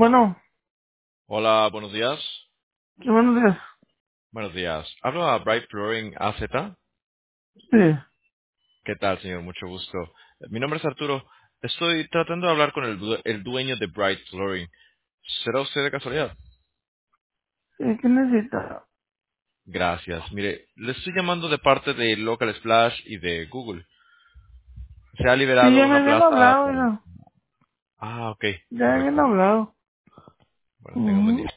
Bueno, Hola, buenos días. sí, buenos días. Buenos días. Hablo a Bright Flooring AZ. Sí, ¿Qué tal, señor? Mucho gusto. Mi nombre es Arturo. Estoy tratando de hablar con el dueño de Bright Flooring. ¿Será usted de casualidad? sí, ¿qué necesita? Gracias. Mire, le estoy llamando de parte de Local Splash y de Google. Se ha Sí, liberado ya me una habían plaza hablado, para... oiga. Ah, ok. Ya me habían Correcto. hablado. Bueno, tenga un buen Ujú. día.